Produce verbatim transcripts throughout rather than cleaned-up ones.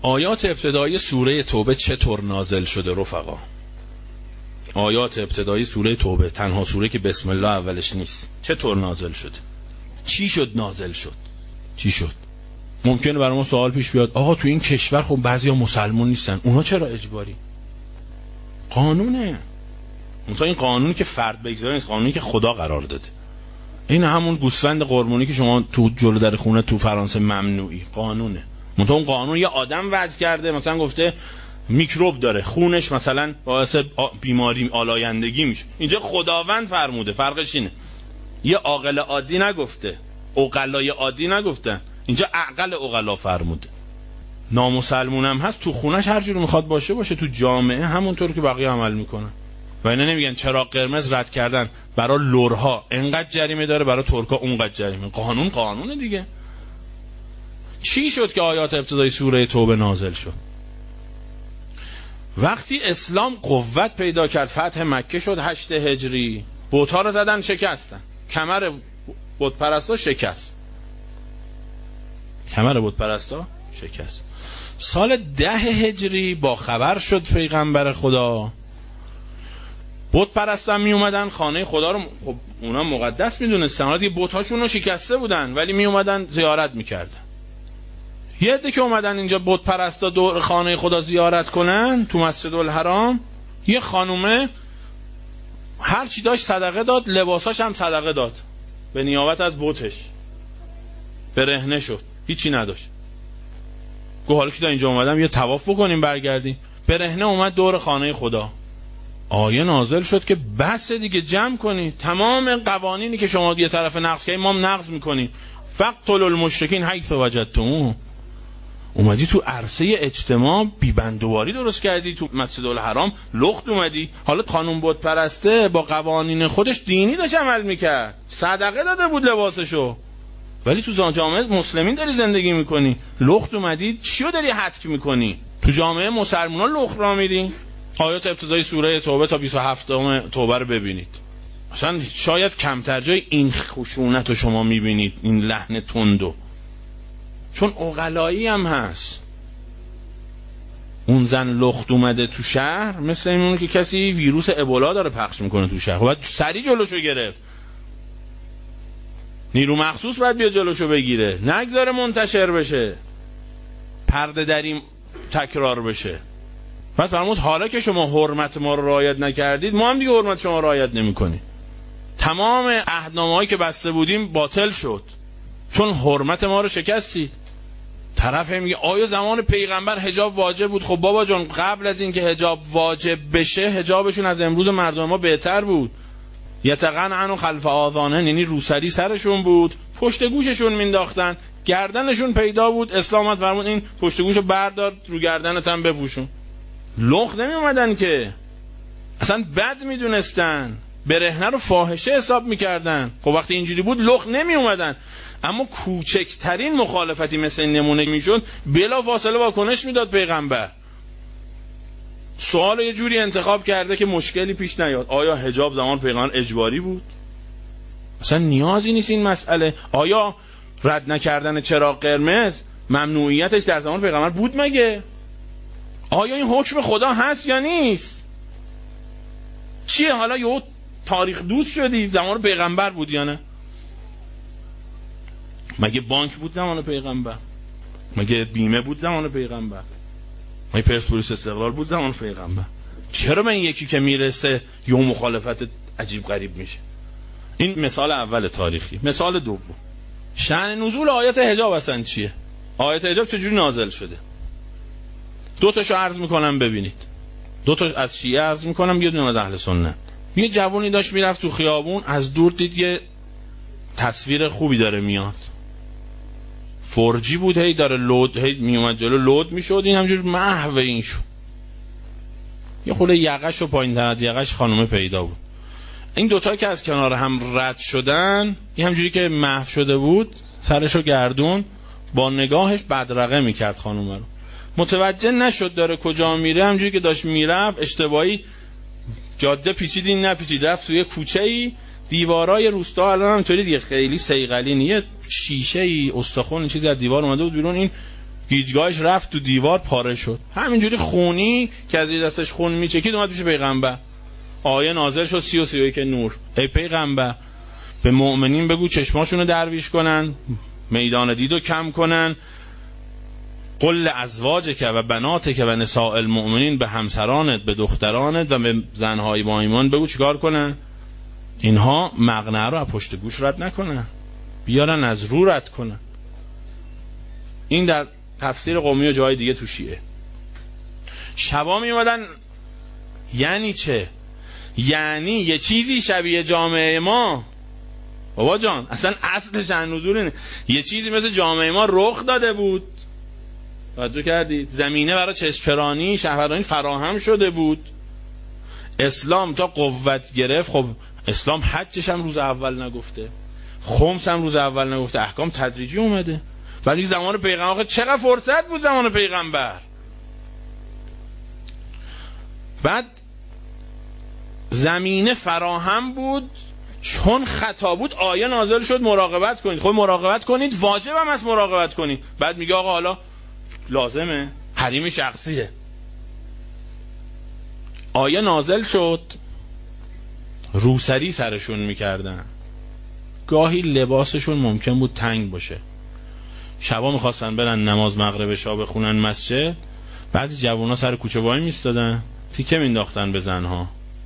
آیات ابتدایی سوره توبه چطور نازل شده رفقا؟ آیات ابتدایی سوره توبه، تنها سوره که بسم الله اولش نیست، چطور نازل شده؟ چی شد نازل شد؟ چی شد؟ ممکنه برای ما سوال پیش بیاد آقا تو این کشور خب بعضیا مسلمان نیستن، اونا چرا اجباری؟ قانونه. مثلا این قانونی که فرد بگذاره نیست، قانونی که خدا قرار داده. این همون گوسفند قربونی که شما تو جلو در خونه تو فرانسه ممنوعی، قانونه. مثلا اون قانون یه آدم وضع کرده، مثلا گفته میکروب داره خونش مثلا باعث بیماری آلایندگی میشه، اینجا خداوند فرموده. فرقش اینه یه عاقل عادی نگفته، عقلای عادی نگفتن، اینجا عقل عقلا فرموده. نامسلمونم هست تو خونش هر جوری میخواد باشه باشه، تو جامعه همونطور که بقیه عمل میکنن. و اینا نمیگن چراغ قرمز رد کردن برای لرها انقدر جریمه داره، برای ترکا اونقدر جریمه. قانون قانونه دیگه. چی شد که آیات ابتدای سوره توبه نازل شد؟ وقتی اسلام قوت پیدا کرد، فتح مکه شد هشت هجری، بت‌ها رو زدن شکستن، کمر بت پرستا شکست، کمر بت پرستا شکست. سال ده هجری با خبر شد پیغمبر خدا، بت پرستا می اومدن خانه خدا رو، خب اونا مقدس میدونستن، حالا دیگه بت‌هاشون رو شکسته بودن ولی می اومدن زیارت میکردن. یه عده که اومدن اینجا بت پرستا دور خانه خدا زیارت کنن تو مسجد الحرام، یه خانومه هر چی داشت صدقه داد، لباساش هم صدقه داد به نیابت از بتش، برهنه شد، هیچی نداشت. گفت حالا که تا اینجا اومدم یه طواف بکنیم برگردیم. برهنه اومد دور خانه خدا. آیه نازل شد که بس دیگه جمع کنید، تمام قوانینی که شما یه طرف نقض کردید ما هم نقض میکنیم. فقتلوا المشرکین حیث وجدتموه. اومدی تو عرصه اجتماع بیبندواری درست کردی، تو مسجد الحرام لخت اومدی. حالا قانون بت پرسته با قوانین خودش دینی داشت عمل میکرد، صدقه داده بود لباسشو، ولی تو جامعه مسلمین داری زندگی میکنی، لخت اومدی چیو داری حتک میکنی؟ تو جامعه مسلمانان لخت را میری. آیات ابتدای سوره توبه تا بیست و هفتم توبه رو ببینید، مثلا شاید کمتر جای این خشونت رو شما میبینید، این لحن تندو، چون عقلایی هم هست. اون زن لخت اومده تو شهر مثل اینونه که کسی ویروس ابولا داره پخش میکنه تو شهر، باید سریع جلوشو گرفت، نیرو مخصوص باید بیا جلوشو بگیره، نگذاره منتشر بشه، پرده دری تکرار بشه. پس فرمود حالا که شما حرمت ما رو رعایت نکردید، ما هم دیگه حرمت شما رو رعایت نمی‌کنیم. تمام عهدنامه‌هایی که بسته بودیم باطل شد چون حرمت ما رو شکستید. طرف میگه آیا زمان پیغمبر حجاب واجب بود؟ خب بابا جان قبل از این که حجاب واجب بشه حجابشون از امروز مردم ما بهتر بود. یتقن عنو خلف آذانه، یعنی روسری سرشون بود، پشت گوششون مینداختن، گردنشون پیدا بود. اسلام فرمود این پشت گوشو بردار رو گردنت هم بپوشون. لخت نمی اومدن که، اصلا بد میدونستن، برهنه رو فاحشه حساب میکردن. خب وقتی اینجوری بود لخت نمی اومدن، اما کوچکترین مخالفتی مثل این نمونه میشد بلا فاصله واکنش میداد پیغمبر. سوال یه جوری انتخاب کرده که مشکلی پیش نیاد. آیا حجاب زمان پیغمبر اجباری بود؟ اصلا نیازی نیست این مسئله. آیا رد نکردن چراغ قرمز ممنوعیتش در زمان پیغمبر بود مگه؟ آیا این حکم خدا هست یا نیست؟ چیه حالا یه تاریخ دوست شدی؟ زمان پیغمبر بود یا نه؟ مگه بانک بود زمان پیغمبر؟ مگه بیمه بود زمان پیغمبر؟ مگه پرسپولیس استقلال بود زمان پیغمبر؟ چرا من یکی که میرسه یه مخالفت عجیب غریب میشه؟ این مثال اول تاریخی. مثال دوم، شأن نزول آیات حجاب اصلا چیه؟ آیات حجاب چجوری نازل شده؟ دو تاشو عرض میکنم ببینید. دو تاش از شیعه عرض میکنم، یه دونه از اهل سنت. یه جوونی داشت میرفت تو خیابون، از دور دید یه تصویر خوبی داره میاد، فورجی بود، هی داره لود، هی میومد جلو لود میشد، این همجور محو این شد. یه خورده یقش و پایین تر از یقش خانومه پیدا بود. این دوتا که از کنار هم رد شدن، این همجوری که محو شده بود سرشو گردون، با نگاهش بدرقه میکرد خانومه رو. متوجه نشد داره کجا میره، همجوری که داشت میرفت اشتباهی جاده پیچید، این نپیچید، رفت توی کوچه‌ای. دیوارای روستا الان همینطوری دیگه، خیلی صیقلی نیه، شیشه ای استخوان چیزی از دیوار اومده بود بیرون. این هیچگاهش رفت تو دیوار پاره شد. همینجوری خونی که از دستش خون میچکید اومد پیش پیغمبر. آیه نازل شد سی و سی و یک نور. ای پیغمبر به مؤمنین بگو چشماشونو درویش کنن، میدان دیدو کم کنن. قل ازواجک و بناتک و نساء المؤمنین، به همسرانت، به دخترانت و به زنهای با ایمان بگو چیکار کنن؟ اینها مقنعه رو از پشت گوش رد نکنن، بیارن از رو رد کنن. این در تفسیر قومی و جای دیگه تو شیعه. شبا می اومدن. یعنی چه؟ یعنی یه چیزی شبیه جامعه ما، بابا جان اصلا اصلش نزول اینه، یه چیزی مثل جامعه ما رخ داده بود. توجه کردید؟ زمینه برای چشم‌پرانی شهروندانی فراهم شده بود. اسلام تا قوت گرفت، خب اسلام حجش هم روز اول نگفته، خمس هم روز اول نگفته، احکام تدریجی اومده. ولی زمان پیغمبر چقدر فرصت بود زمان پیغمبر. بعد زمینه فراهم بود، چون خطا بود آیه نازل شد مراقبت کنید. خب مراقبت کنید واجب هم از مراقبت کنید. بعد میگه آقا حالا لازمه، حریم شخصیه. آیه نازل شد، روسری سرشون میکردن، گاهی لباسشون ممکن بود تنگ باشه، شبا میخواستن برن نماز مغرب شب بخونن مسجد، بعضی جوونا سر کوچه وای میستادن تیکه مینداختن به زنها.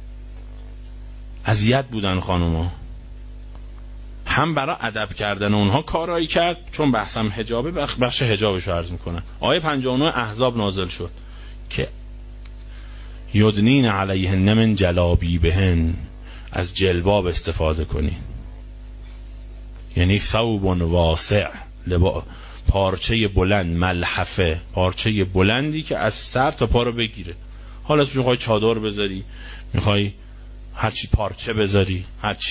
اذیت بودن خانوما. هم برای ادب کردن اونها کارایی کرد، چون بحثم حجابه، بخش حجابشو عرض میکنن. آیه پنجاه و نه احزاب نازل شد که یدنین علیهن من جلابیبهن، از جلباب استفاده کنین. یعنی ثوب واسع، لبا پارچه بلند، ملحفه، پارچه بلندی که از سر تا پا رو بگیره. حالا تو میخوای چادر بذاری، میخوای هرچی پارچه بذاری، هرچی.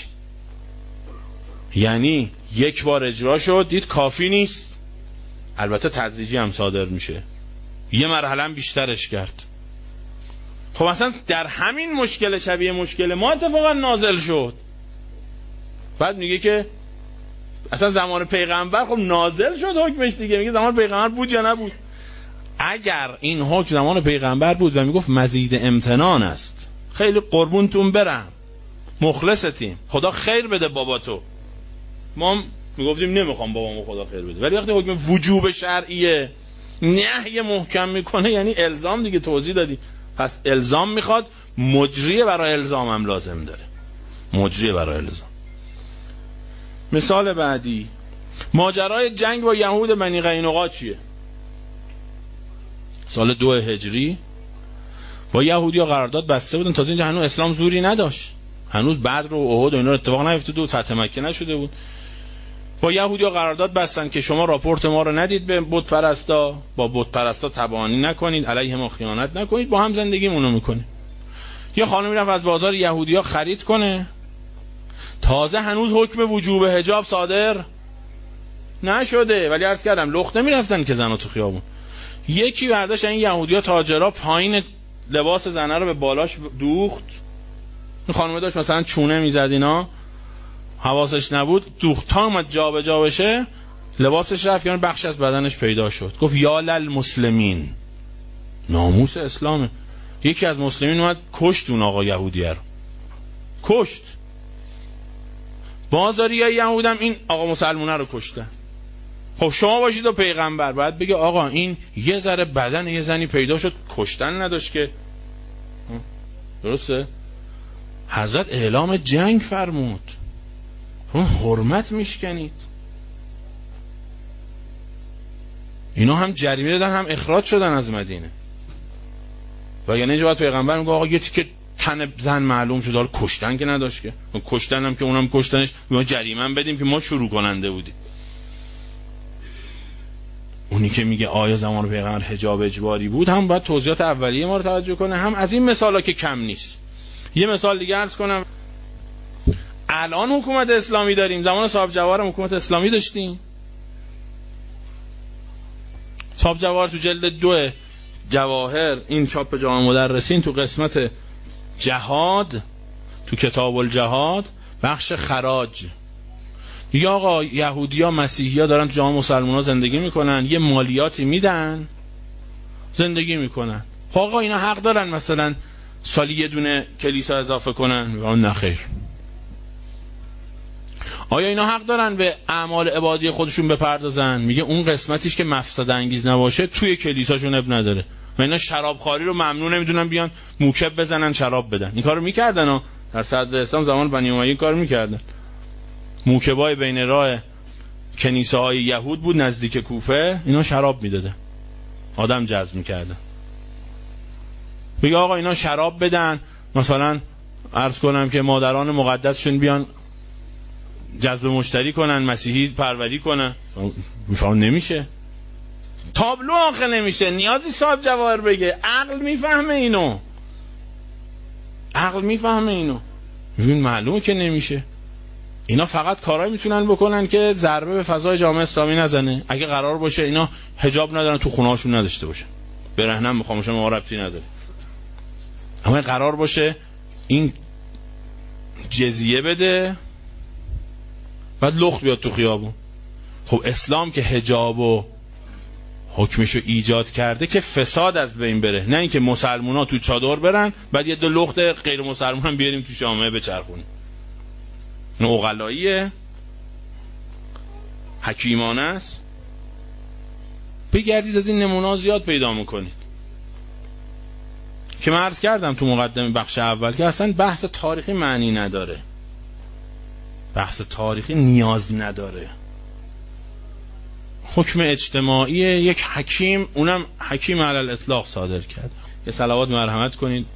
یعنی یک بار اجرا شد، دید کافی نیست، البته تدریجی هم صادر میشه، یه مرحله هم بیشترش کرد. خب اصلا در همین مشکل شبیه مشکل ما اتفاقا نازل شد. بعد میگه که اصلا زمان پیغمبر خب نازل شد حکمش دیگه. میگه زمان پیغمبر بود یا نبود؟ اگر این حکم زمان پیغمبر بود و میگفت مزید امتنان است، خیلی قربونتون برم، مخلصتیم، خدا خیر بده بابا تو، ما میگفتیم نمیخوام بابامو خدا خیر بده. ولی وقتی حکم وجوب شرعیه، نهی محکم میکنه، یعنی الزام دیگه. توضیح دادی. پس الزام میخواد، مجریه برای الزام هم لازم داره، مجریه برای الزام. مثال بعدی، ماجرای جنگ با یهود بنی قینقاع چیه؟ سال دو هجری با یهودی ها قرارداد بسته بودن. تازه اینجا هنوز اسلام زوری نداشت، هنوز بدر و احد و اینا اتفاق نیفتاده و فتح مکه نشده بود. با یهودی ها قرارداد بستن که شما راپورت ما رو ندید به بت پرستا، با بت پرستا تبانی نکنید، علیه ما خیانت نکنید، با هم زندگیمونو میکنید. یه خانمی رفت از بازار یهودی ها خرید کنه، تازه هنوز حکم وجوب حجاب صادر نشده، ولی عرض کردم لخته میرفتن که زنا تو خیابون. یکی برداشت این یهودی ها تاجرها پایین لباس زنه رو به بالاش دوخت. این خانم داشت مثلا چونه میزد، اینا حواسش نبود، دوخت تا اومد جا به جا بشه، لباسش رفت، یعنی بخش از بدنش پیدا شد. گفت یا للمسلمین، ناموس اسلامه. یکی از مسلمین اومد کشت اون آقا یهودیه رو، کشت. بازاری یا یهودم این آقا مسلمونه رو کشتن. خب شما باشید و پیغمبر باید بگه آقا این یه ذره بدن یه زنی پیدا شد، کشتن نداشت که. درسته؟ حضرت اعلام جنگ فرمود، اون حرمت میشکنید. اینا هم جریمه دادن، هم اخراج شدن از مدینه. و یعنی اینجا باید پیغمبر میگه آقا یه تیکه تن زن معلوم شد، حالا کشتن که نداشت که، کشتن هم که اونم کشتنش، ما جریمه هم بدیم که ما شروع کننده بودیم. اونی که میگه آیا زمان پیغمبر حجاب اجباری بود، هم باید توضیحات اولیه ما رو توجه کنه، هم از این مثالا که کم نیست. یه مثال دیگه عرض کنم. الان حکومت اسلامی داریم، زمان صاحب جواهر حکومت اسلامی داشتیم. صاحب جواهر تو جلد دو جواهر، این چاپ جامع مدرسین، تو قسمت جهاد، تو کتاب الجهاد، بخش خراج یا آقا یهودیا مسیحیا دارن تو جامعه مسلمونا زندگی میکنن، یه مالیاتی میدن زندگی میکنن. خب آقا اینا حق دارن مثلا سالی یه دونه کلیسا اضافه کنن؟ میگن نه خیر. آیا اینا حق دارن به اعمال عبادی خودشون بپردازن؟ میگه اون قسمتیش که مفسد انگیز نباشه توی کلیساشون اب نداره. و اینا شرابخواری رو ممنوع نمیدونن بیان موکب بزنن شراب بدن. این کارو میکردن ها در صدر اسلام، زمان بنی امیه این کارو میکردن. موکبای بین راه کنیسه های یهود بود نزدیک کوفه، اینا شراب میدادن، آدم جذب میکردن. میگه آقا اینا شراب بدن، مثلا عرض کنم که مادران مقدسشون بیان جذب مشتری کنن، مسیحی پروری کنن. میفهم نمیشه، تابلو آخه نمیشه، نیازی صاحب جواهر بگه. عقل میفهمه اینو، عقل میفهمه اینو. ببین معلومه که نمیشه. اینا فقط کارایی میتونن بکنن که ضربه به فضای جامعه اسلامی نزنه. اگه قرار باشه اینا حجاب ندارن تو خونه هاشون نداشته باشن، برهنم میخوام شما ما ربطی نداره. اما قرار باشه این جزیه بده بعد لخت بیاد تو خیابون. خب اسلام که حجاب و حکمشو ایجاد کرده که فساد از بین بره، نه اینکه مسلمونا تو چادر برن بعد یه دو لخت غیر مسلمان بیاریم تو جامعه بچرخونیم. این عقلاییه، حکیمانه است. بگردید از این نمونه زیاد پیدا میکنید که من عرض کردم تو مقدمه بخش اول که اصلا بحث تاریخی معنی نداره، بحث تاریخی نیاز نداره. حکم اجتماعی یک حکیم، اونم حکیم علی الاطلاق صادر کرد. یه صلوات مرحمت کنید